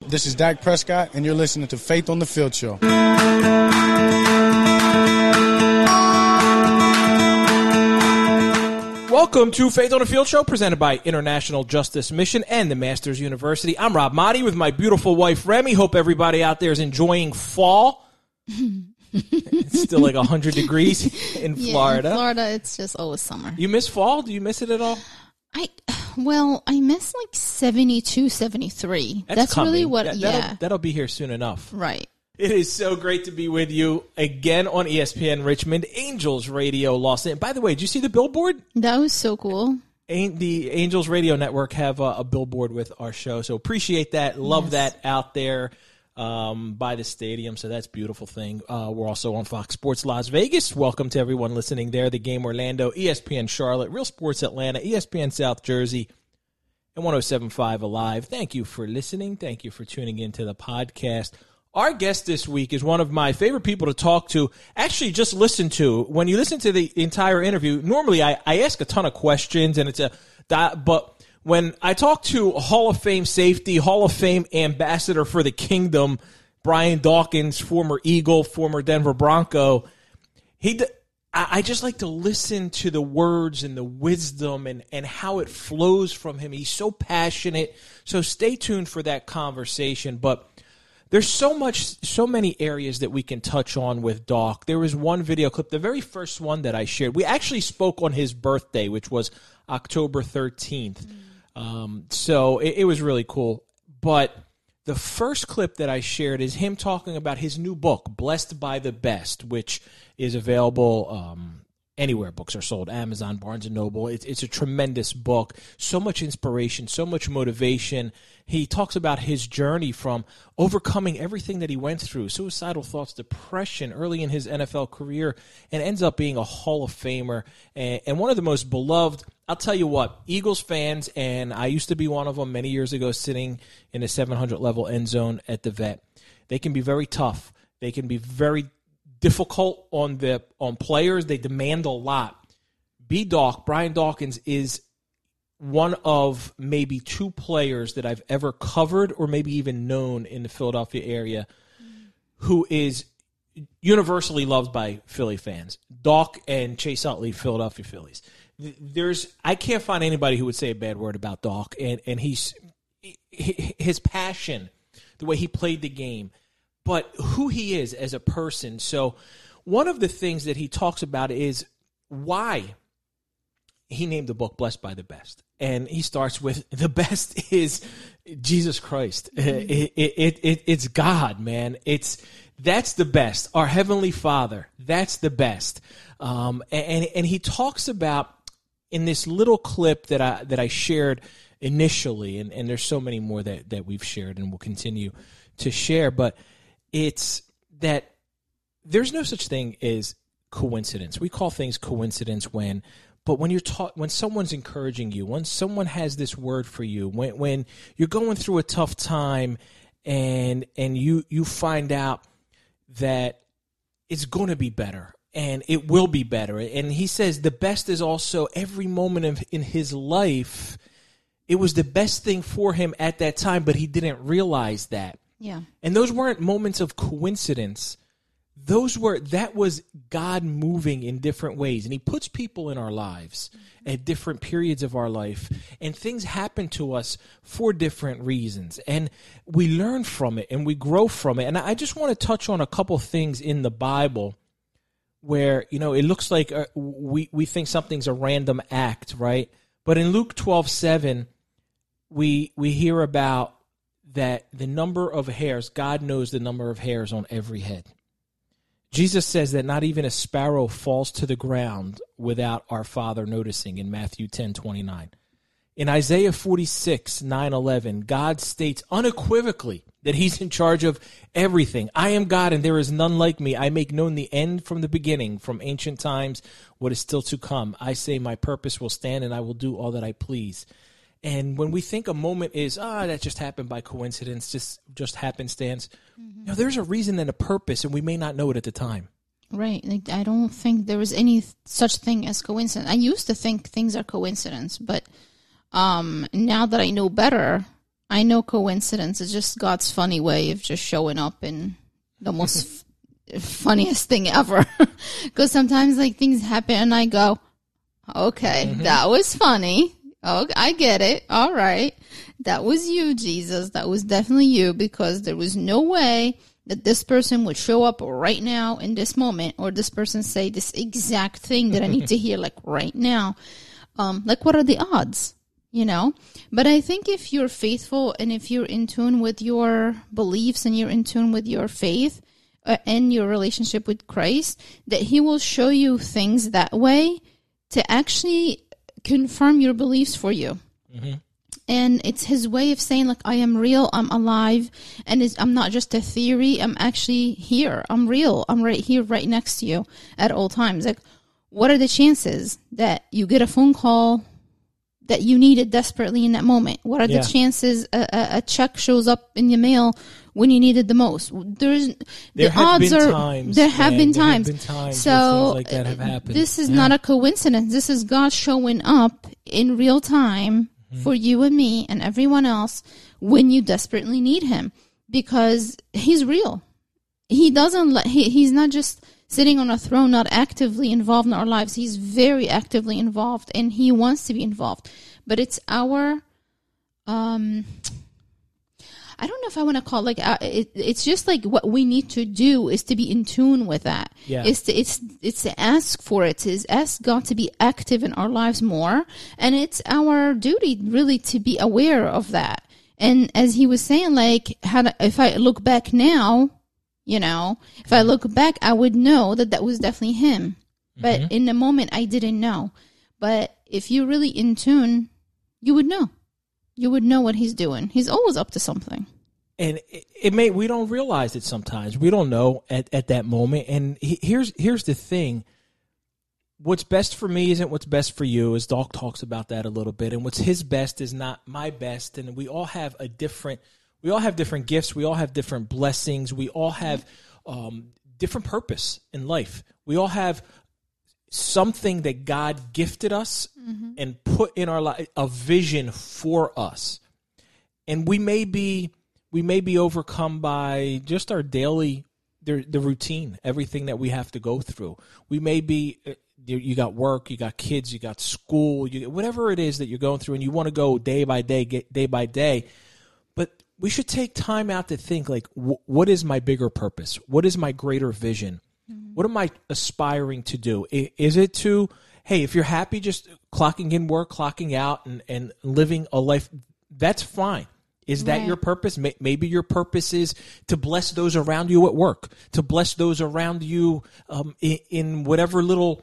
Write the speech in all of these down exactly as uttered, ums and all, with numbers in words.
This is Dak Prescott, and you're listening to Faith on the Field Show. Welcome to Faith on the Field Show, presented by International Justice Mission and the Masters University. I'm Rob Motti with my beautiful wife, Remy. Hope everybody out there is enjoying fall. It's still like one hundred degrees in yeah, Florida. In Florida, it's just always summer. You miss fall? Do you miss it at all? I Well, I miss like seventy-two, seventy-three. That's, That's really what, that, yeah. That'll, that'll be here soon enough. Right. It is so great to be with you again on E S P N Richmond, Angels Radio Los Angeles. By the way, did you see the billboard? That was so cool. The Angels Radio Network have a, a billboard with our show, so appreciate that. Love Yes. that out there um, by the stadium, so that's a beautiful thing. Uh, we're also on Fox Sports Las Vegas. Welcome to everyone listening there. The Game Orlando, E S P N Charlotte, Real Sports Atlanta, E S P N South Jersey, and one oh seven point five Alive. Thank you for listening. Thank you for tuning into the podcast. Our guest this week is one of my favorite people to talk to, actually just listen to. When you listen to the entire interview, normally I, I ask a ton of questions, and it's a but when I talk to Hall of Fame safety, Hall of Fame ambassador for the Kingdom, Brian Dawkins, former Eagle, former Denver Bronco, he I just like to listen to the words and the wisdom and, and how it flows from him. He's so passionate, so stay tuned for that conversation, but there's so much, so many areas that we can touch on with Doc. There was one video clip, the very first one that I shared. We actually spoke on his birthday, which was October thirteenth. Mm. Um, so it, it was really cool. But the first clip that I shared is him talking about his new book, Blessed by the Best, which is available um, anywhere books are sold, Amazon, Barnes and Noble. It's, it's a tremendous book. So much inspiration, so much motivation. He talks about his journey from overcoming everything that he went through, suicidal thoughts, depression early in his N F L career, and ends up being a Hall of Famer and, and one of the most beloved. I'll tell you what, Eagles fans, and I used to be one of them many years ago sitting in the seven hundred level end zone at the Vet. They can be very tough. They can be very difficult on the on players. They demand a lot. B-Doc, Brian Dawkins, is one of maybe two players that I've ever covered or maybe even known in the Philadelphia area who is universally loved by Philly fans. Doc and Chase Utley, Philadelphia Phillies. There's I can't find anybody who would say a bad word about Doc, and, and he's his passion, the way he played the game, but who he is as a person. So one of the things that he talks about is why he named the book Blessed by the Best. And he starts with, the best is Jesus Christ. Mm-hmm. It, it, it, it, it's God, man. It's That's the best. Our Heavenly Father, that's the best. Um, and, and he talks about, in this little clip that I that I shared initially, and, and there's so many more that, that we've shared and will continue to share, but it's that there's no such thing as coincidence. We call things coincidence when, but when you're taught, when someone's encouraging you, when someone has this word for you, when when you're going through a tough time, and and you you find out that it's going to be better, and it will be better. And he says the best is also every moment of, in his life, it was the best thing for him at that time, but he didn't realize that. Yeah. And those weren't moments of coincidence. Those were, that was God moving in different ways. And he puts people in our lives at different periods of our life, and things happen to us for different reasons. And we learn from it and we grow from it. And I just want to touch on a couple things in the Bible where, you know, it looks like uh, we, we think something's a random act, right? But in Luke twelve seven, we we hear about that the number of hairs, God knows the number of hairs on every head. Jesus says that not even a sparrow falls to the ground without our Father noticing in Matthew ten twenty-nine. In Isaiah forty-six, nine eleven, God states unequivocally that he's in charge of everything. I am God and there is none like me. I make known the end from the beginning, from ancient times, what is still to come. I say my purpose will stand and I will do all that I please. And when we think a moment is, ah, oh, that just happened by coincidence, just just happenstance, mm-hmm. you know, there's a reason and a purpose, and we may not know it at the time. Right. Like, I don't think there was any such thing as coincidence. I used to think things are coincidence, but um, now that I know better, I know coincidence is just God's funny way of just showing up in the most f- funniest thing ever. Because sometimes like things happen and I go, okay, mm-hmm. that was funny. Oh, I get it. All right. That was you, Jesus. That was definitely you, because there was no way that this person would show up right now in this moment, or this person say this exact thing that I need to hear like right now. Um, like, what are the odds? You know? But I think if you're faithful and if you're in tune with your beliefs and you're in tune with your faith uh, and your relationship with Christ, that he will show you things that way to actually confirm your beliefs for you. Mm-hmm. And it's his way of saying, like, I am real, I'm alive, and it's, I'm not just a theory, I'm actually here, I'm real, I'm right here, right next to you at all times. Like, what are the chances that you get a phone call that you needed desperately in that moment? What are yeah. the chances a, a, a check shows up in your mail when you need it the most? There's there the odds been are times, there have man, been there times. Have been times so where things like that have happened. This is yeah. not a coincidence. This is God showing up in real time mm-hmm. for you and me and everyone else when you desperately need him, because he's real. He doesn't let he, he's not just sitting on a throne, not actively involved in our lives. He's very actively involved, and he wants to be involved. But it's our, um, I don't know if I want to call it like, uh, it, it's just like what we need to do is to be in tune with that. Yeah. It's to, it's, it's to ask for it, to ask God to be active in our lives more. And it's our duty really to be aware of that. And as he was saying, like, how to, if I look back now, you know, if I look back, I would know that that was definitely him. But mm-hmm. in the moment, I didn't know. But if you're really in tune, you would know. You would know what he's doing. He's always up to something. And it, it may we don't realize it sometimes. We don't know at, at that moment. And he, here's here's the thing. What's best for me isn't what's best for you, as Doc talks about that a little bit. And what's his best is not my best. And we all have a different we all have different gifts. We all have different blessings. We all have um, different purpose in life. We all have something that God gifted us mm-hmm. and put in our life, a vision for us. And we may be we may be overcome by just our daily the, the routine, everything that we have to go through. We may be you got work, you got kids, you got school, you whatever it is that you're going through, and you want to go day by day, day by day. But we should take time out to think, like, w- what is my bigger purpose? What is my greater vision? What am I aspiring to do? Is it to, hey, if you're happy just clocking in work, clocking out, and, and living a life, that's fine. Is that right. your purpose? Maybe your purpose is to bless those around you at work, to bless those around you um, in, in whatever little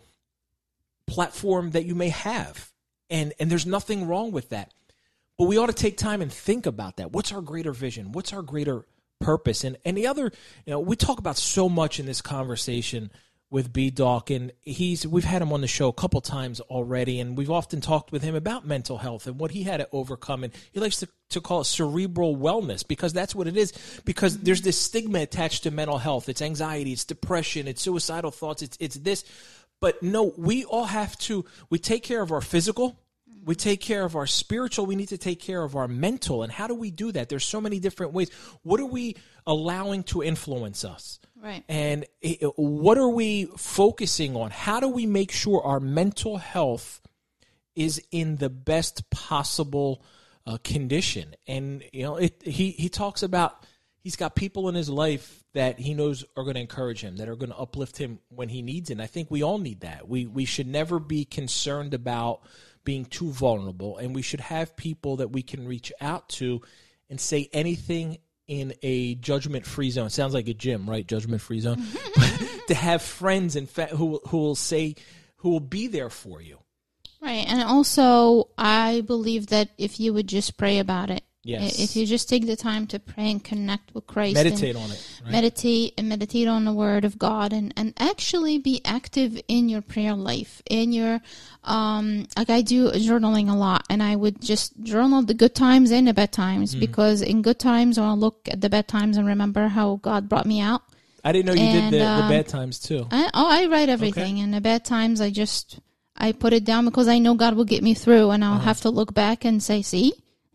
platform that you may have. And, and there's nothing wrong with that. But we ought to take time and think about that. What's our greater vision? What's our greater purpose? And and the other, you know, we talk about so much in this conversation with B. Doc, and he's we've had him on the show a couple times already, and we've often talked with him about mental health and what he had to overcome. And he likes to, to call it cerebral wellness, because that's what it is. Because there's this stigma attached to mental health. It's anxiety, it's depression, it's suicidal thoughts, it's it's this. But no, we all have to, we take care of our physical, we take care of our spiritual, we need to take care of our mental. And how do we do that? There's so many different ways. What are we allowing to influence us? Right. And what are we focusing on? How do we make sure our mental health is in the best possible uh, condition? And, you know, it, he, he talks about he's got people in his life that he knows are going to encourage him, that are going to uplift him when he needs it. And I think we all need that. We we should never be concerned about being too vulnerable, and we should have people that we can reach out to and say anything in a judgment-free zone. It sounds like a gym, right? Judgment-free zone. To have friends and fa- who who will say, who will be there for you. Right, and also I believe that if you would just pray about it, yes. if you just take the time to pray and connect with Christ, meditate on it, right? meditate and meditate on the Word of God, and, and actually be active in your prayer life, in your um like I do journaling a lot, and I would just journal the good times and the bad times, mm. because in good times I want to look at the bad times and remember how God brought me out. I didn't know you and, did the, um, the bad times too. I, oh, I write everything, okay. And the bad times I just I put it down because I know God will get me through, and I'll uh-huh. have to look back and say, see,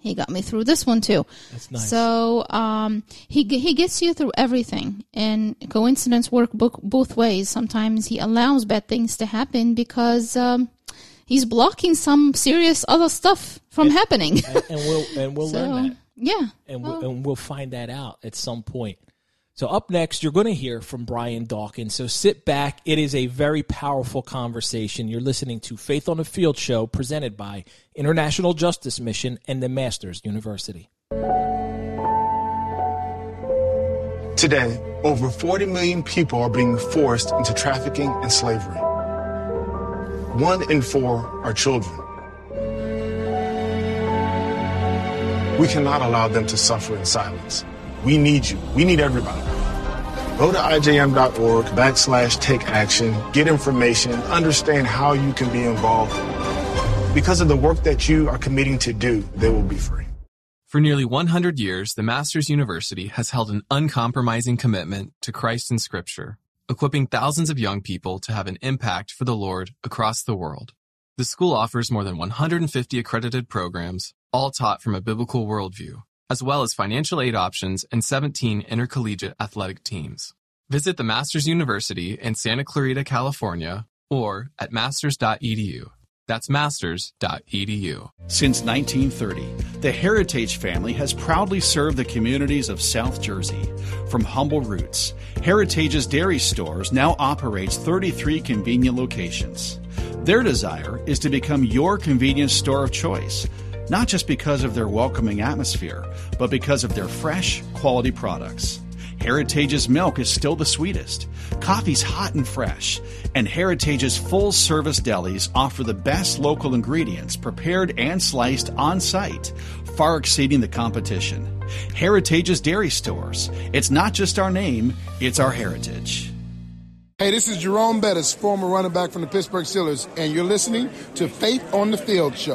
he got me through this one too. That's nice. So um, he he gets you through everything, and coincidence work both, both ways. Sometimes he allows bad things to happen because um, he's blocking some serious other stuff from and, happening. and, and we'll and we'll so, learn that. Yeah, and well, we'll, and we'll find that out at some point. So up next, you're going to hear from Brian Dawkins. So sit back. It is a very powerful conversation. You're listening to Faith on the Field show presented by International Justice Mission and the Masters University. Today, over forty million people are being forced into trafficking and slavery. One in four are children. We cannot allow them to suffer in silence. We need you. We need everybody. Go to ijm.org backslash take action, get information, understand how you can be involved. Because of the work that you are committing to do, they will be free. For nearly one hundred years, the Masters University has held an uncompromising commitment to Christ and Scripture, equipping thousands of young people to have an impact for the Lord across the world. The school offers more than one hundred fifty accredited programs, all taught from a biblical worldview, as well as financial aid options and seventeen intercollegiate athletic teams. Visit the Masters University in Santa Clarita, California, or at masters dot e d u. That's masters dot e d u. Since nineteen thirty, the Heritage family has proudly served the communities of South Jersey. From humble roots, Heritage's dairy stores now operates thirty-three convenient locations. Their desire is to become your convenience store of choice, not just because of their welcoming atmosphere, but because of their fresh, quality products. Heritage's milk is still the sweetest, coffee's hot and fresh, and Heritage's full-service delis offer the best local ingredients prepared and sliced on-site, far exceeding the competition. Heritage's dairy stores. It's not just our name, it's our heritage. Hey, this is Jerome Bettis, former running back from the Pittsburgh Steelers, and you're listening to Faith on the Field show.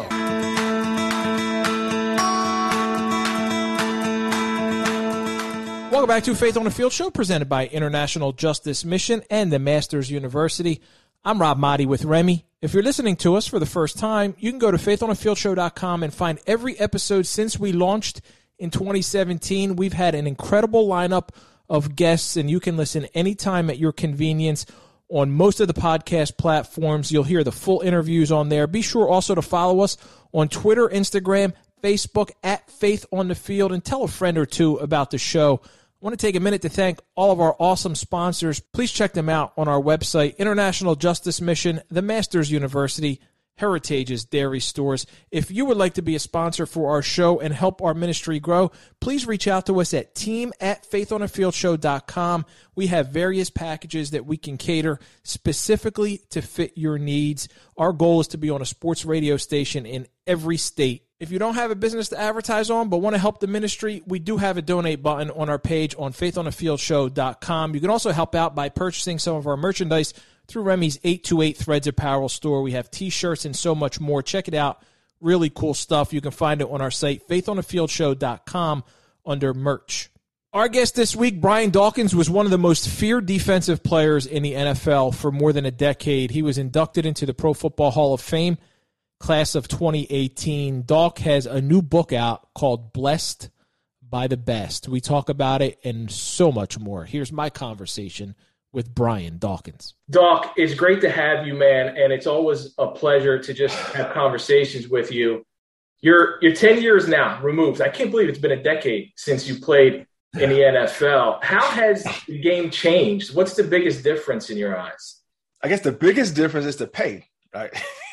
Welcome back to Faith on the Field show presented by International Justice Mission and the Masters University. I'm Rob Motti with Remy. If you're listening to us for the first time, you can go to faith on the field show dot com and find every episode since we launched in twenty seventeen. We've had an incredible lineup of guests, and you can listen anytime at your convenience on most of the podcast platforms. You'll hear the full interviews on there. Be sure also to follow us on Twitter, Instagram, Facebook, at Faith on the Field, and tell a friend or two about the show. I want to take a minute to thank all of our awesome sponsors. Please check them out on our website, International Justice Mission, the Masters University, Heritage's Dairy Stores. If you would like to be a sponsor for our show and help our ministry grow, please reach out to us at team at faith on the field show dot com. We have various packages that we can cater specifically to fit your needs. Our goal is to be on a sports radio station in every state. If you don't have a business to advertise on but want to help the ministry, we do have a donate button on our page on faith on the field show dot com. You can also help out by purchasing some of our merchandise through Remy's eight two eight Threads Apparel store. We have T-shirts and so much more. Check it out. Really cool stuff. You can find it on our site, faith on the field show dot com, under merch. Our guest this week, Brian Dawkins, was one of the most feared defensive players in the N F L for more than a decade. He was inducted into the Pro Football Hall of Fame, class of twenty eighteen. Dawk has a new book out called Blessed by the Best. We talk about it and so much more. Here's my conversation with Brian Dawkins. Doc, it's great to have you, man, and it's always a pleasure to just have conversations with you. You're you're ten years now removed. I can't believe it's been a decade since you played in the N F L. How has the game changed? What's the biggest difference in your eyes? I guess the biggest difference is the pay, right?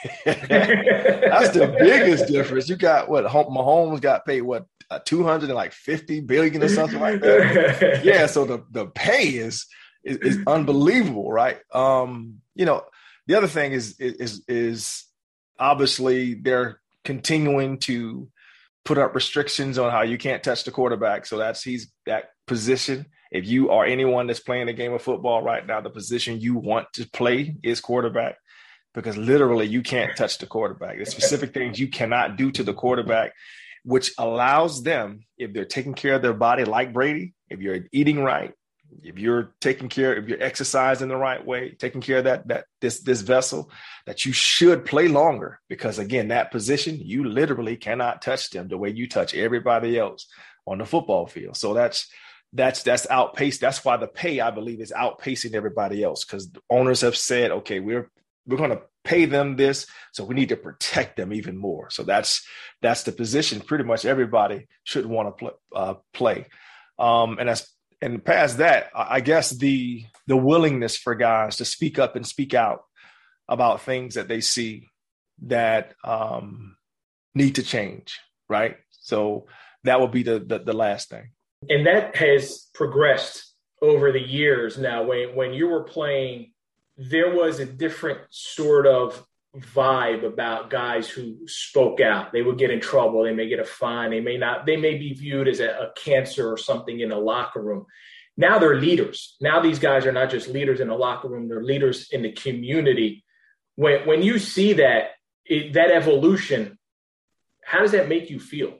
That's the biggest difference. You got what? Mahomes got paid what? Uh, two hundred and like fifty billion or something like that. Yeah, so the the pay is. Is, is unbelievable, right? Um, you know, the other thing is, is, is obviously they're continuing to put up restrictions on how you can't touch the quarterback. So that's, he's that position. If you are anyone that's playing a game of football right now, the position you want to play is quarterback, because literally you can't touch the quarterback. There's specific things you cannot do to the quarterback, which allows them, if they're taking care of their body like Brady, if you're eating right, if you're taking care, if you're exercising the right way, taking care of that, that this, this vessel, that you should play longer, because again, that position, you literally cannot touch them the way you touch everybody else on the football field. So that's, that's, that's outpaced. That's why the pay, I believe, is outpacing everybody else, because the owners have said, okay, we're, we're going to pay them this, so we need to protect them even more. So that's, that's the position pretty much everybody should want to play, uh, play. Um, and that's, and past that, I guess the the willingness for guys to speak up and speak out about things that they see that um, need to change, right? So that would be the, the the last thing. And that has progressed over the years now. When when you were playing, there was a different sort of vibe about guys who spoke out. They would get in trouble. They may get a fine. They may not. They may be viewed as a, a cancer or something in a locker room. Now they're leaders. Now these guys are not just leaders in the locker room. They're leaders in the community. When when you see that it, that evolution, how does that make you feel?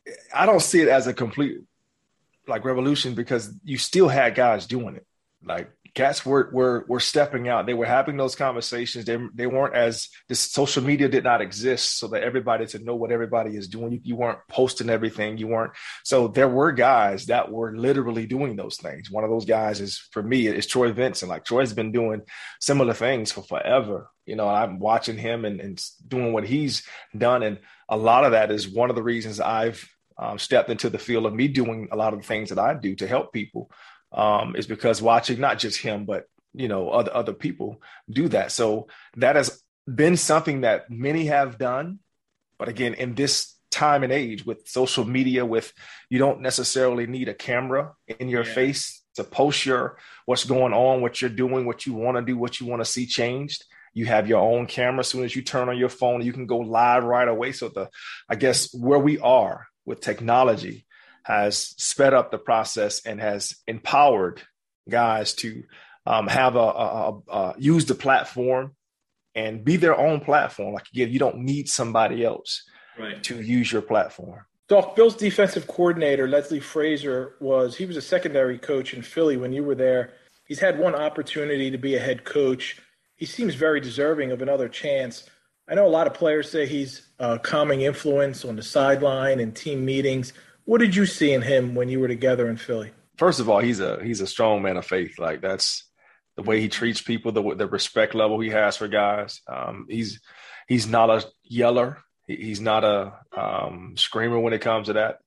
I don't see it as a complete like revolution, because you still had guys doing it. Like cats were were were stepping out. They were having those conversations. They they weren't as this social media did not exist so that everybody to know what everybody is doing. You, you weren't posting everything. You weren't. So there were guys that were literally doing those things. One of those guys is, for me, is Troy Vincent. Like Troy's been doing similar things for forever. You know, I'm watching him and, and doing what he's done. And a lot of that is one of the reasons I've um, stepped into the field of me doing a lot of the things that I do to help people. Um, is because watching not just him, but, you know, other, other people do that. So that has been something that many have done. But again, in this time and age with social media, with you don't necessarily need a camera in your yeah. face to post your what's going on, what you're doing, what you want to do, what you want to see changed. You have your own camera. As soon as you turn on your phone, you can go live right away. So the, I guess where we are with technology has sped up the process and has empowered guys to um, have a, a, a, a use the platform and be their own platform. Like again, you don't need somebody else right. to use your platform. Doc, Bill's defensive coordinator, Leslie Frazier, was he was a secondary coach in Philly when you were there. He's had one opportunity to be a head coach. He seems very deserving of another chance. I know a lot of players say he's a calming influence on the sideline and team meetings. What did you see in him when you were together in Philly? First of all, he's a he's a strong man of faith. Like that's the way he treats people, the the respect level he has for guys. Um, he's he's not a yeller. He, he's not a um, screamer when it comes to that.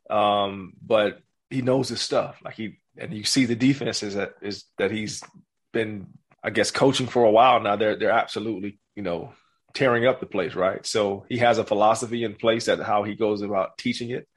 Um, but he knows his stuff. Like he and you see the defenses that is that he's been, I guess, coaching for a while now. They're they're absolutely, you know, tearing up the place, right? So he has a philosophy in place that how he goes about teaching it.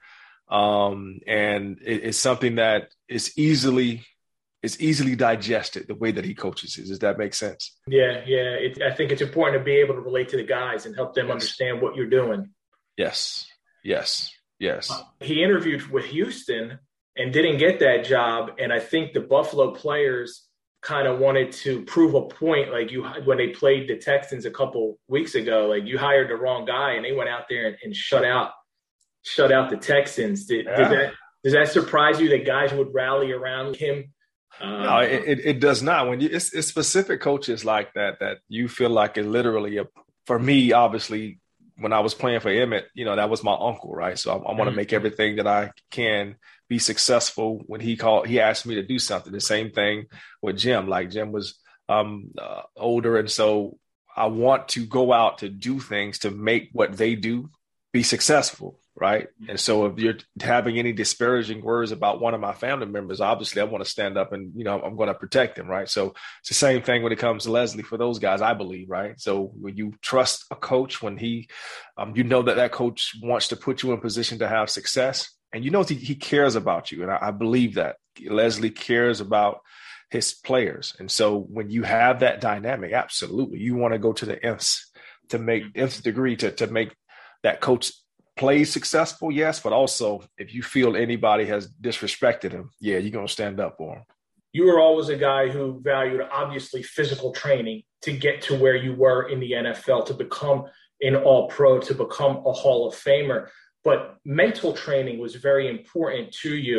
Um, and it, it's something that is easily, is easily digested the way that he coaches it. Does that make sense? Yeah. Yeah. It, I think it's important to be able to relate to the guys and help them yes. understand what you're doing. Yes. Yes. Yes. Uh, he interviewed with Houston and didn't get that job. And I think the Buffalo players kind of wanted to prove a point. Like you, when they played the Texans a couple weeks ago, like you hired the wrong guy and they went out there and, and shut out shut out the Texans. Did, yeah. did that, does that surprise you that guys would rally around him? Um, no, it, it, it does not. When you, it's, it's specific coaches like that, that you feel like it literally, a, for me, obviously, when I was playing for Emmett, you know, that was my uncle, right? So I, I want to mm-hmm. make everything that I can be successful. When he called, he asked me to do something. The same thing with Jim. Like Jim was um, uh, older. And so I want to go out to do things to make what they do be successful. Right. And so if you're having any disparaging words about one of my family members, obviously I want to stand up and, you know, I'm going to protect them. Right. So it's the same thing when it comes to Leslie for those guys, I believe. Right. So when you trust a coach, when he, um, you know that that coach wants to put you in position to have success, and you know he, he cares about you. And I, I believe that Leslie cares about his players. And so when you have that dynamic, absolutely, you want to go to the nth to make nth degree to to make that coach play successful, yes, but also if you feel anybody has disrespected him, yeah, you're going to stand up for him. You were always a guy who valued, obviously, physical training to get to where you were in the N F L, to become an all-pro, to become a Hall of Famer. But mental training was very important to you.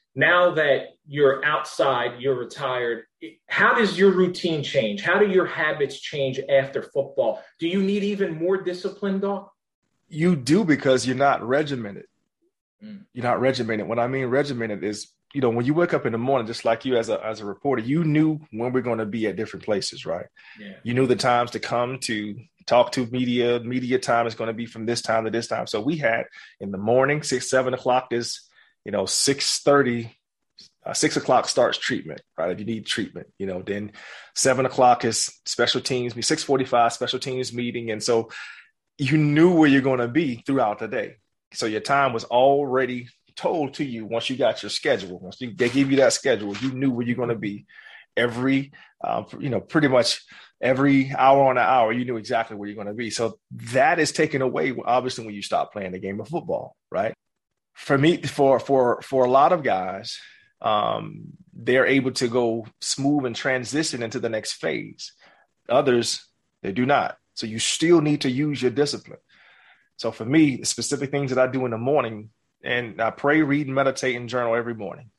Now that you're outside, you're retired, how does your routine change? How do your habits change after football? Do you need even more discipline, Doc? You do, because you're not regimented. Mm. You're not regimented. What I mean regimented is, you know, when you wake up in the morning, just like you as a as a reporter, you knew when we're going to be at different places, right? Yeah. You knew the times to come to talk to media. Media time is going to be from this time to this time. So we had in the morning, six, seven o'clock is, you know, six thirty, uh, six o'clock starts treatment, right? If you need treatment, you know, then seven o'clock is special teams, six forty-five special teams meeting. And so you knew where you're going to be throughout the day. So your time was already told to you once you got your schedule. Once you, they give you that schedule, you knew where you're going to be every, uh, you know, pretty much every hour on an hour, you knew exactly where you're going to be. So that is taken away, obviously, when you stop playing the game of football, right? For me, for for for a lot of guys, um, they're able to go smooth and transition into the next phase. Others, they do not. So you still need to use your discipline. So for me, the specific things that I do in the morning, and I pray, read, and meditate, and journal every morning.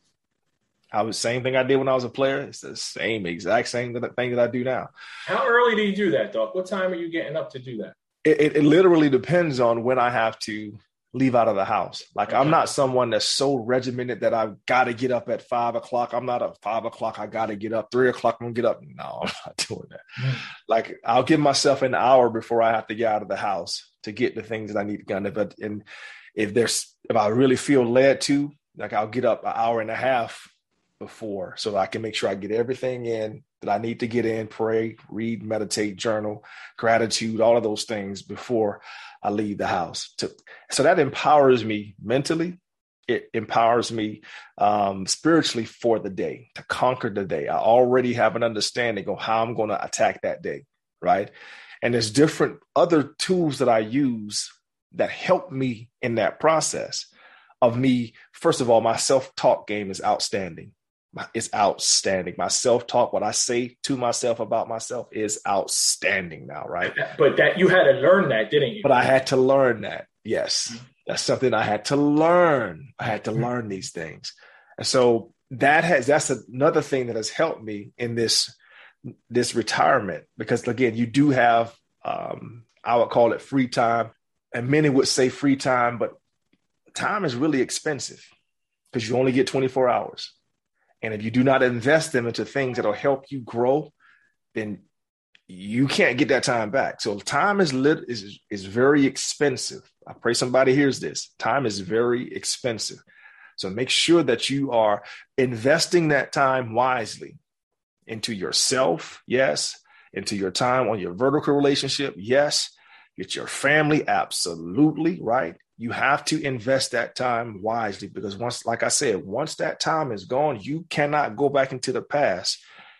I was same thing I did when I was a player. It's the same exact same thing that I do now. How early do you do that, Doc? What time are you getting up to do that? It, it, it literally depends on when I have to leave out of the house. Like, okay. I'm not someone that's so regimented that I've got to get up at five o'clock. I'm not at five o'clock. I got to get up. Three o'clock, I'm going to get up. No, I'm not doing that. Mm. Like, I'll give myself an hour before I have to get out of the house to get the things that I need done. But and if there's, if I really feel led to, like, I'll get up an hour and a half before so I can make sure I get everything in that I need to get in, pray, read, meditate, journal, gratitude, all of those things before I leave the house. To, so that empowers me mentally. It empowers me um, spiritually for the day, to conquer the day. I already have an understanding of how I'm going to attack that day, right? And there's different other tools that I use that help me in that process of me. First of all, my self-talk game is outstanding. It's outstanding. My self-talk, what I say to myself about myself, is outstanding now, right? But that you had to learn that, didn't you? But I had to learn that. Yes. That's something I had to learn. I had to learn these things. And so that has, that's another thing that has helped me in this, this retirement, because again, you do have, um, I would call it free time, and many would say free time, but time is really expensive because you only get twenty-four hours. And if you do not invest them into things that will help you grow, then you can't get that time back. So time is lit is is very expensive. I pray somebody hears this. Time is very expensive. So make sure that you are investing that time wisely into yourself, yes, into your time on your vertical relationship, yes, get your family, absolutely, right? You have to invest that time wisely, because once, like I said, once that time is gone, you cannot go back into the past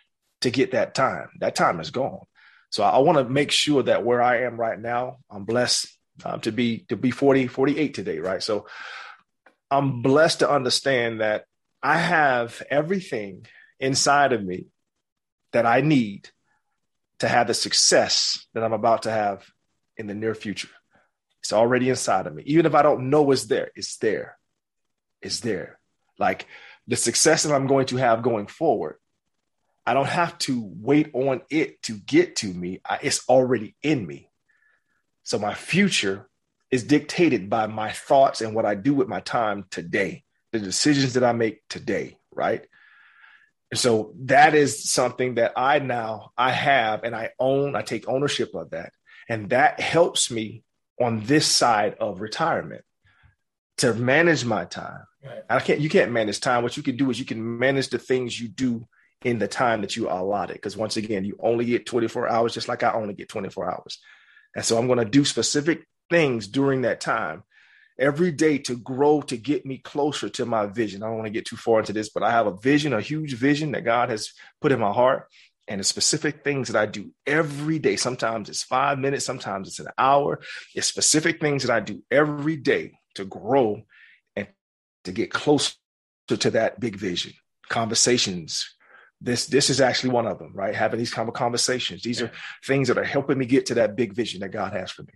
to get that time. That time is gone. So I want to make sure that where I am right now, I'm blessed um, to be to be forty, forty-eight today, right? So I'm blessed to understand that I have everything inside of me that I need to have the success that I'm about to have in the near future. It's already inside of me. Even if I don't know it's there, it's there. It's there. Like the success that I'm going to have going forward, I don't have to wait on it to get to me. I, it's already in me. So my future is dictated by my thoughts and what I do with my time today, the decisions that I make today, right? And so that is something that I now, I have and I own, I take ownership of that. And that helps me on this side of retirement to manage my time. Right. I can't, you can't manage time. What you can do is you can manage the things you do in the time that you are allotted. Because once again, you only get twenty-four hours, just like I only get twenty-four hours. And so I'm going to do specific things during that time every day to grow, to get me closer to my vision. I don't want to get too far into this, but I have a vision, a huge vision that God has put in my heart. And the specific things that I do every day, sometimes it's five minutes, sometimes it's an hour. It's specific things that I do every day to grow and to get closer to that big vision. Conversations. This, this is actually one of them, right? Having these kind of conversations. These are things that are helping me get to that big vision that God has for me.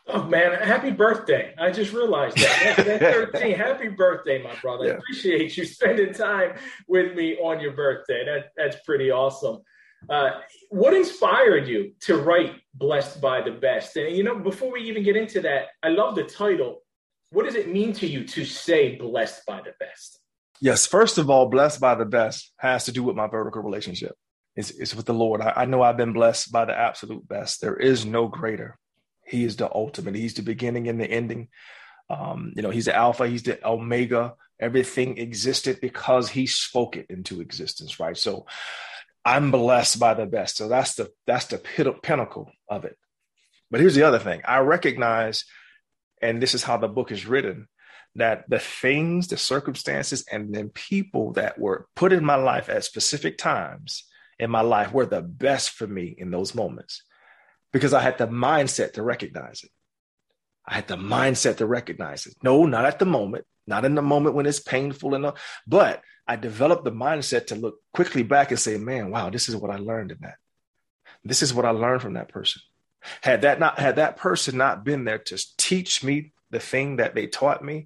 Oh, man, happy birthday. I just realized that. That's thirteen. Happy birthday, my brother. Yeah. I appreciate you spending time with me on your birthday. That, that's pretty awesome. Uh, what inspired you to write Blessed by the Best? And, you know, before we even get into that, I love the title. What does it mean to you to say Blessed by the Best? Yes, first of all, Blessed by the Best has to do with my vertical relationship. It's, it's with the Lord. I, I know I've been blessed by the absolute best. There is no greater. He is the ultimate. He's the beginning and the ending. Um, you know, he's the Alpha, he's the Omega. Everything existed because he spoke it into existence, right? So I'm blessed by the best. So that's the that's the pinnacle of it. But here's the other thing. I recognize, and this is how the book is written, that the things, the circumstances, and then people that were put in my life at specific times in my life were the best for me in those moments. Because I had the mindset to recognize it. I had the mindset to recognize it. No, not at the moment, not in the moment when it's painful enough, but I developed the mindset to look quickly back and say, man, wow, this is what I learned in that. This is what I learned from that person. Had that not, had that person not been there to teach me the thing that they taught me,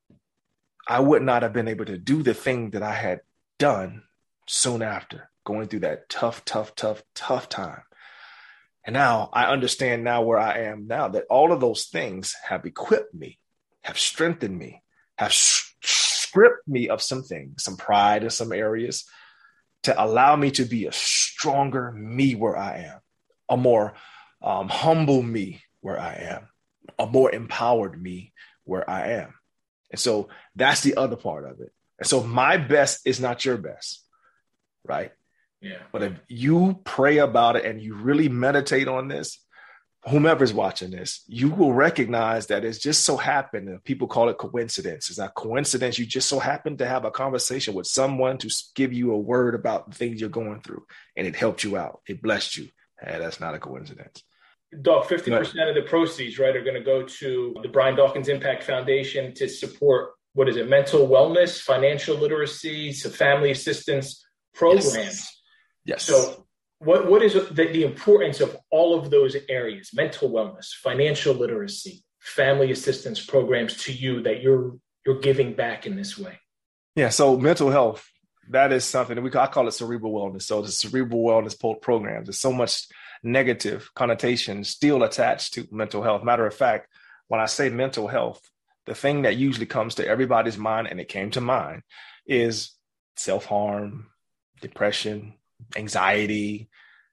I would not have been able to do the thing that I had done soon after going through that tough, tough, tough, tough time. And now I understand now where I am now, that all of those things have equipped me, have strengthened me, have sh- stripped me of some things, some pride in some areas, to allow me to be a stronger me where I am, a more um, humble me where I am, a more empowered me where I am. And so that's the other part of it. And so my best is not your best, right? Yeah. But if you pray about it and you really meditate on this, whomever's watching this, you will recognize that it's just so happened, and people call it coincidence. It's not coincidence. You just so happen to have a conversation with someone to give you a word about the things you're going through, and it helped you out. It blessed you. Hey, that's not a coincidence. Doc, fifty percent of the proceeds, right, are going to go to the Brian Dawkins Impact Foundation to support, what is it, mental wellness, financial literacy, some family assistance programs. Yes. Yes. So what, what is the, the importance of all of those areas, mental wellness, financial literacy, family assistance programs to you that you're you're giving back in this way? Yeah, so mental health, that is something that we I call it cerebral wellness. So the cerebral wellness programs, there's so much negative connotation still attached to mental health. Matter of fact, when I say mental health, the thing that usually comes to everybody's mind, and it came to mine, is self-harm, depression, anxiety.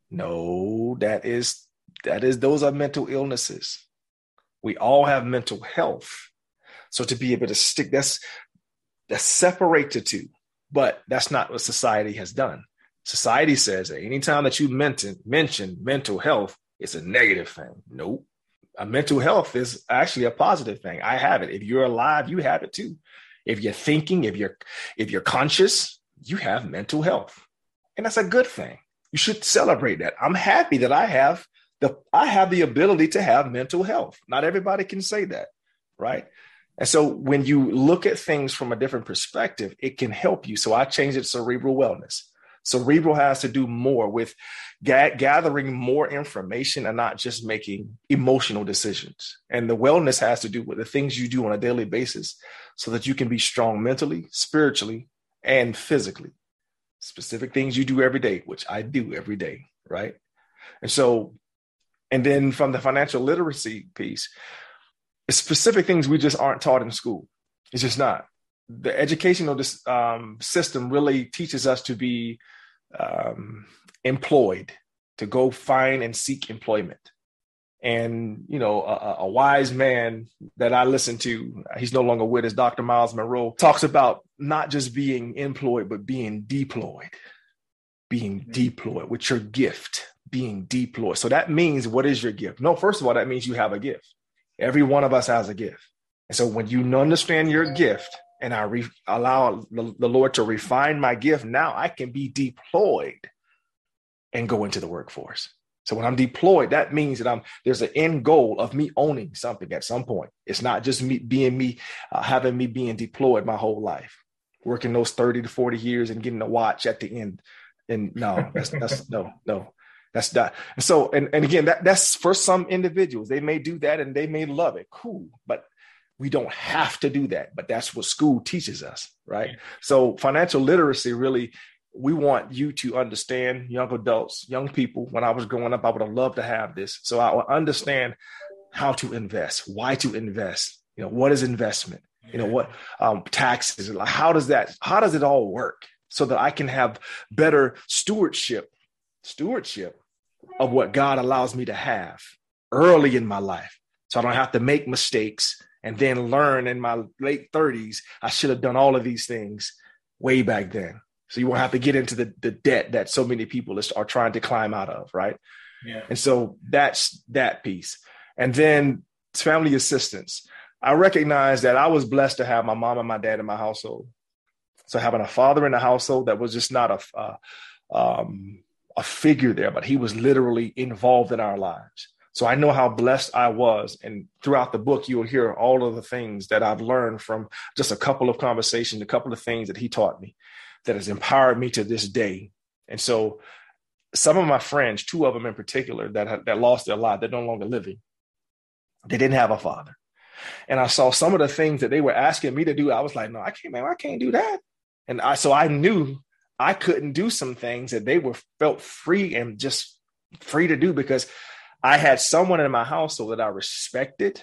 No, that is, that is, those are mental illnesses. We all have mental health. So to be able to stick, that's, that's separate the two, but that's not what society has done. Society says that anytime that you mention, mention mental health, it's a negative thing. Nope. A mental health is actually a positive thing. I have it. If you're alive, you have it too. If you're thinking, if you're, if you're conscious, you have mental health. And that's a good thing. You should celebrate that. I'm happy that I have the I have the ability to have mental health. Not everybody can say that, right? And so when you look at things from a different perspective, it can help you. So I changed it to cerebral wellness. Cerebral has to do more with ga- gathering more information and not just making emotional decisions. And the wellness has to do with the things you do on a daily basis so that you can be strong mentally, spiritually, and physically. Specific things you do every day, which I do every day, right? And so, and then from the financial literacy piece, it's specific things we just aren't taught in school. It's just not. The educational um, system really teaches us to be um, employed, to go find and seek employment. And, you know, a, a wise man that I listen to, he's no longer with us, Doctor Miles Monroe, talks about not just being employed, but being deployed, being mm-hmm. deployed with your gift, being deployed. So that means, what is your gift? No, first of all, that means you have a gift. Every one of us has a gift. And so when you understand your gift, and I re- allow the, the Lord to refine my gift, now I can be deployed and go into the workforce. So when I'm deployed, that means that I'm there's an end goal of me owning something at some point. It's not just me being me, uh, having me being deployed my whole life, working those thirty to forty years and getting a watch at the end. And no, that's, that's no, no, That's that. And so, and, and again, that, that's for some individuals. They may do that and they may love it. Cool. But we don't have to do that. But that's what school teaches us, right? Yeah. So financial literacy, really, we want you to understand, young adults, young people. When I was growing up, I would have loved to have this. So I would understand how to invest, why to invest, you know, what is investment, you know, what um, taxes, how does that, how does it all work, so that I can have better stewardship, stewardship of what God allows me to have early in my life. So I don't have to make mistakes and then learn in my late thirties, I should have done all of these things way back then. So you won't have to get into the, the debt that so many people are trying to climb out of, right? Yeah. And so that's that piece. And then family assistance. I recognize that I was blessed to have my mom and my dad in my household. So having a father in the household that was just not a, uh, um, a figure there, but he was literally involved in our lives. So I know how blessed I was. And throughout the book, you'll hear all of the things that I've learned from just a couple of conversations, a couple of things that he taught me that has empowered me to this day. And so some of my friends, two of them in particular, that, that lost their life, they're no longer living. They didn't have a father. And I saw some of the things that they were asking me to do. I was like, no, I can't, man, I can't do that. And I, so I knew I couldn't do some things that they were felt free and just free to do, because I had someone in my household that I respected.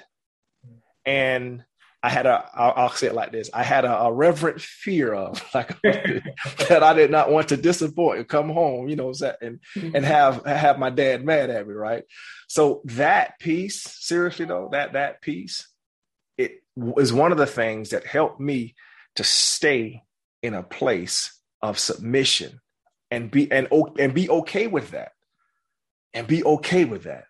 And I had a, I'll, I'll say it like this. I had a, a reverent fear of, like, that I did not want to disappoint and come home, you know, and, and have, have my dad mad at me. Right. So that piece, seriously though, that, that piece, it is one of the things that helped me to stay in a place of submission and be, and, and be okay with that and be okay with that.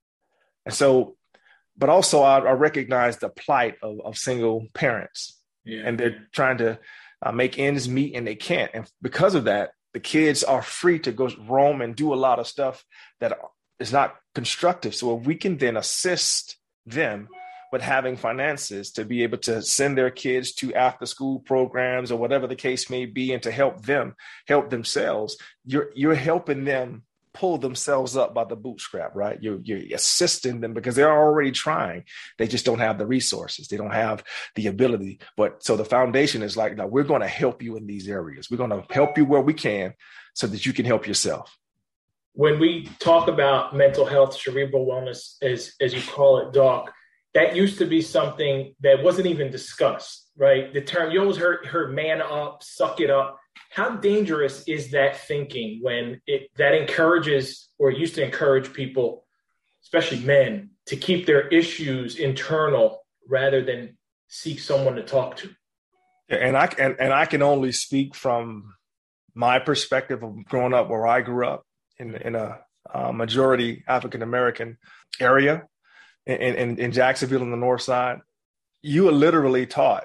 And so, but also I, I recognize the plight of, of single parents, yeah. and they're trying to uh, make ends meet and they can't. And because of that, the kids are free to go roam and do a lot of stuff that is not constructive. So if we can then assist them with having finances to be able to send their kids to after school programs or whatever the case may be, and to help them help themselves, you're, you're helping them pull themselves up by the bootstrap, right? You're, you're assisting them because they're already trying. They just don't have the resources. They don't have the ability. But so the foundation is like, no, we're going to help you in these areas. We're going to help you where we can so that you can help yourself. When we talk about mental health, cerebral wellness, as, as you call it, Doc, that used to be something that wasn't even discussed, right? The term, you always heard, heard man up, suck it up. How dangerous is that thinking when it that encourages, or used to encourage people, especially men, to keep their issues internal rather than seek someone to talk to? And I and, and I can only speak from my perspective of growing up where I grew up in, in a uh, majority African-American area in, in, in Jacksonville on the north side. You are literally taught,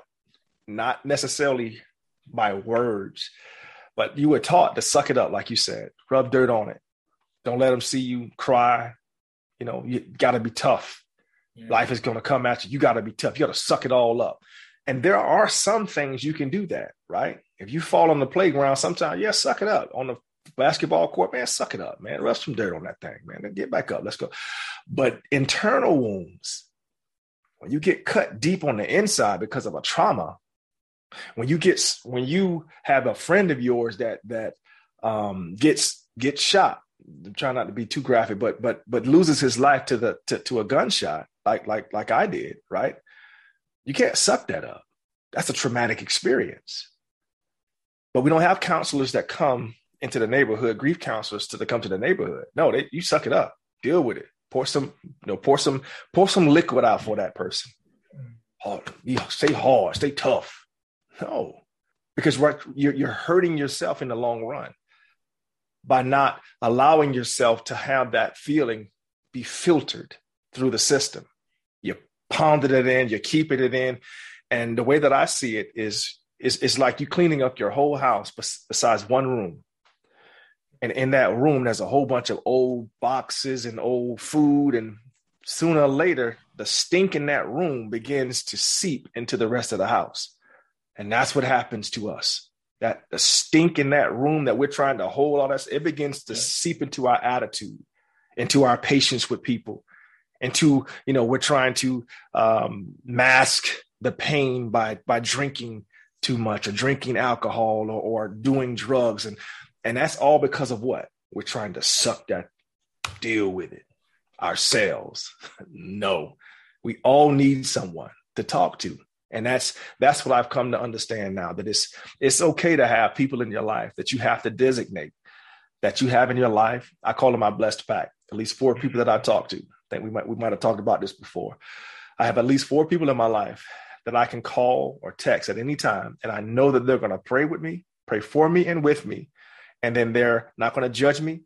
not necessarily by words, but you were taught to suck it up, like you said, rub dirt on it. Don't let them see you cry. You know, you got to be tough. Yeah. Life is going to come at you. You got to be tough. You got to suck it all up. And there are some things you can do that, right? If you fall on the playground, sometimes, yeah, suck it up. On the basketball court, man, suck it up, man. Rub some dirt on that thing, man. Then get back up. Let's go. But internal wounds, when you get cut deep on the inside because of a trauma, when you get when you have a friend of yours that that um, gets gets shot, I'm trying not to be too graphic, but but but loses his life to the to, to a gunshot, like like like I did, right? You can't suck that up. That's a traumatic experience. But we don't have counselors that come into the neighborhood, grief counselors to the, come to the neighborhood. No, they, you suck it up, deal with it, pour some, you know, pour some pour some liquid out for that person. Hard, you know, stay hard, stay tough. No, because right, you're, you're hurting yourself in the long run by not allowing yourself to have that feeling be filtered through the system. You pounded it in, you're keeping it in. And the way that I see it is, is, is like you cleaning up your whole house besides one room. And in that room, there's a whole bunch of old boxes and old food. And sooner or later, the stink in that room begins to seep into the rest of the house. And that's what happens to us. That the stink in that room that we're trying to hold all that, it begins to seep into our attitude. into our patience with people, into, you know, we're trying to um, mask the pain by by drinking too much or drinking alcohol or, or doing drugs. And, and that's all because of what? We're trying to suck that, deal with it ourselves. No, we all need someone to talk to. And that's that's what I've come to understand now, that it's it's okay to have people in your life that you have to designate, that you have in your life. I call them my blessed pack, at least four people that I talk to. I think we might we might have talked about this before. I have at least four people in my life that I can call or text at any time. And I know that they're going to pray with me, pray for me and with me. And then they're not going to judge me.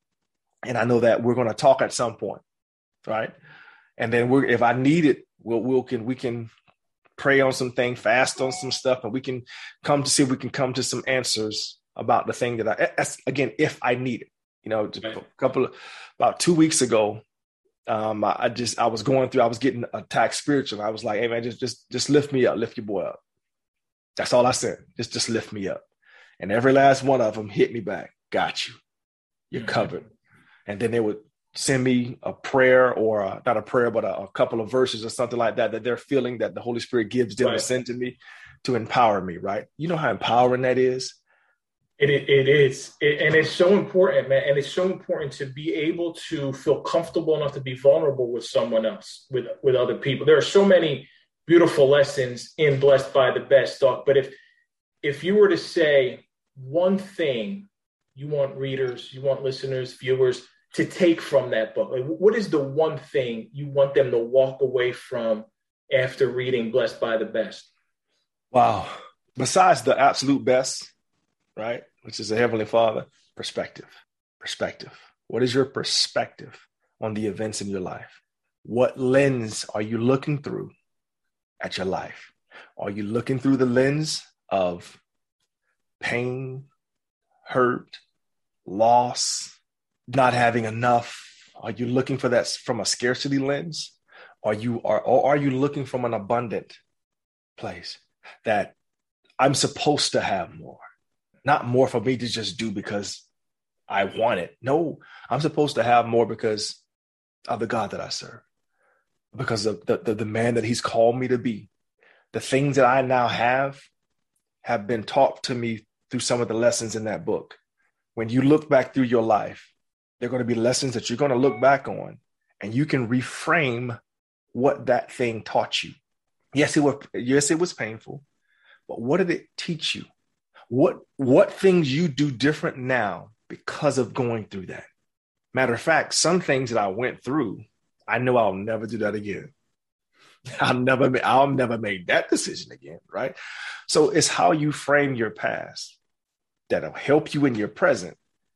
And I know that we're going to talk at some point. Right. And then we're, if I need it, we'll, we'll can, we can pray on some things, fast on some stuff, and we can come to see if we can come to some answers about the thing that I, that's, again, if I need it, you know, right. a couple of, about two weeks ago, um, I, I just, I was going through, I was getting attacked spiritually. I was like, hey man, just, just, just lift me up, lift your boy up. That's all I said. Just, just lift me up. And every last one of them hit me back. Got you. You're covered. And then they would send me a prayer or a, not a prayer, but a, a couple of verses or something like that, that they're feeling that the Holy Spirit gives them right. to send to me to empower me. Right. You know how empowering that is. It, it is. It, and it's so important, man. And it's so important to be able to feel comfortable enough to be vulnerable with someone else, with, with other people. There are so many beautiful lessons in Blessed by the Best, Doc. But if, if you were to say one thing you want readers, you want listeners, viewers to take from that book, like what is the one thing you want them to walk away from after reading Blessed by the Best? Wow. Besides the absolute best, right, which is the Heavenly Father, perspective, perspective. What is your perspective on the events in your life? What lens are you looking through at your life? Are you looking through the lens of pain, hurt, loss, not having enough? Are you looking for that from a scarcity lens? Are you are or are you looking from an abundant place that I'm supposed to have more? Not more for me to just do because I want it. No, I'm supposed to have more because of the God that I serve, because of the, the, the man that he's called me to be. The things that I now have have been taught to me through some of the lessons in that book. When you look back through your life, there are going to be lessons that you're going to look back on, and you can reframe what that thing taught you. Yes, it was, yes, it was painful, but what did it teach you? What, what things you do different now because of going through that? Matter of fact, some things that I went through, I know I'll never do that again. I'll never, I'll never make that decision again, right? So it's how you frame your past that'll help you in your present,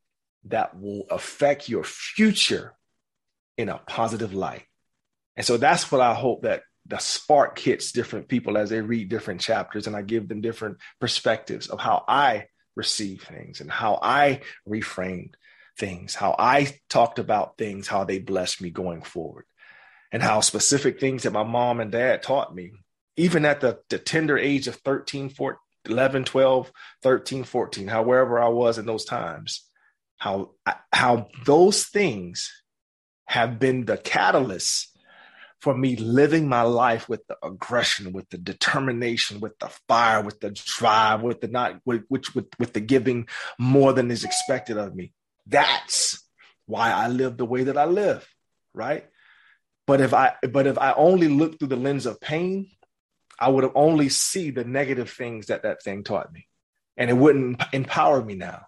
that will affect your future in a positive light. And so that's what I hope that the spark hits different people as they read different chapters, and I give them different perspectives of how I receive things and how I reframed things, how I talked about things, how they blessed me going forward, and how specific things that my mom and dad taught me, even at the, the tender age of thirteen, fourteen, eleven, twelve, thirteen, fourteen, however I was in those times, how, how those things have been the catalyst for me living my life with the aggression, with the determination, with the fire, with the drive, with the not, with, which, with, with the giving more than is expected of me. That's why I live the way that I live, right? But if I, but if I only look through the lens of pain, I would have only see the negative things that that thing taught me, and it wouldn't empower me now.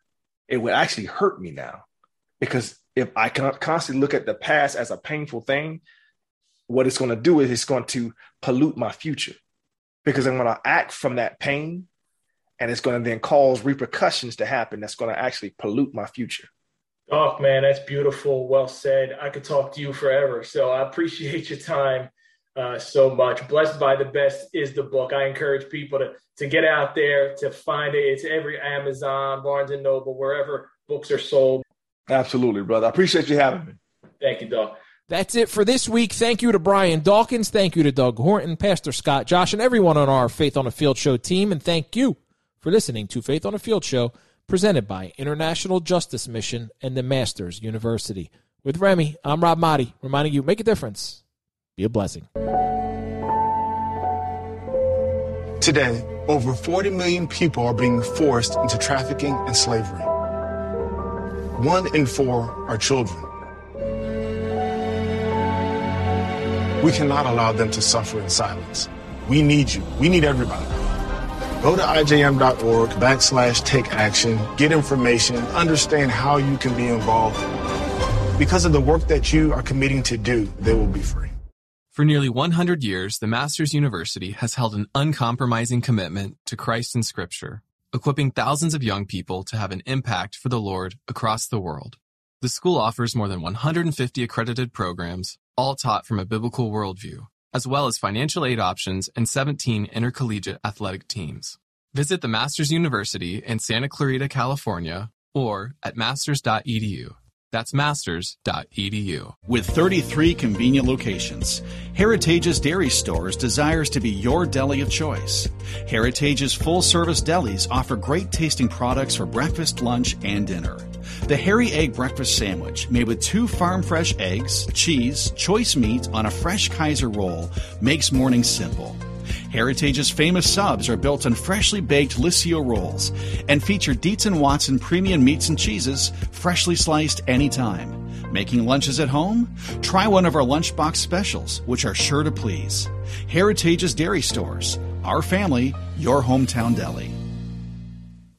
It would actually hurt me now, because if I can constantly look at the past as a painful thing, what it's going to do is it's going to pollute my future, because I'm going to act from that pain, and it's going to then cause repercussions to happen that's going to actually pollute my future. Oh, man, that's beautiful. Well said. I could talk to you forever. So I appreciate your time uh, so much. Blessed by the Best is the book. I encourage people to, to get out there, to find it. It's every Amazon, Barnes and Noble, wherever books are sold. Absolutely, brother. I appreciate you having me. Thank you, Doug. That's it for this week. Thank you to Brian Dawkins. Thank you to Doug Horton, Pastor Scott, Josh, and everyone on our Faith on the Field Show team. And thank you for listening to Faith on the Field Show, presented by International Justice Mission and the Masters University. With Remy, I'm Rob Motti, reminding you, make a difference. Be a blessing. Today, over forty million people are being forced into trafficking and slavery. One in four are children. We cannot allow them to suffer in silence. We need you. We need everybody. Go to ijm.org backslash take action, get information, understand how you can be involved. Because of the work that you are committing to do, they will be free. For nearly one hundred years, the Masters University has held an uncompromising commitment to Christ and Scripture, equipping thousands of young people to have an impact for the Lord across the world. The school offers more than one hundred fifty accredited programs, all taught from a biblical worldview, as well as financial aid options and seventeen intercollegiate athletic teams. Visit the Masters University in Santa Clarita, California, or at masters dot e d u. That's masters dot e d u. With thirty-three convenient locations, Heritage's Dairy Stores desires to be your deli of choice. Heritage's full-service delis offer great-tasting products for breakfast, lunch, and dinner. The Harry Egg Breakfast Sandwich, made with two farm-fresh eggs, cheese, choice meat on a fresh Kaiser roll, makes mornings simple. Heritage's famous subs are built on freshly baked Licio rolls and feature Dietz and Watson premium meats and cheeses, freshly sliced anytime. Making lunches at home? Try one of our lunchbox specials, which are sure to please. Heritage's Dairy Stores. Our family, your hometown deli.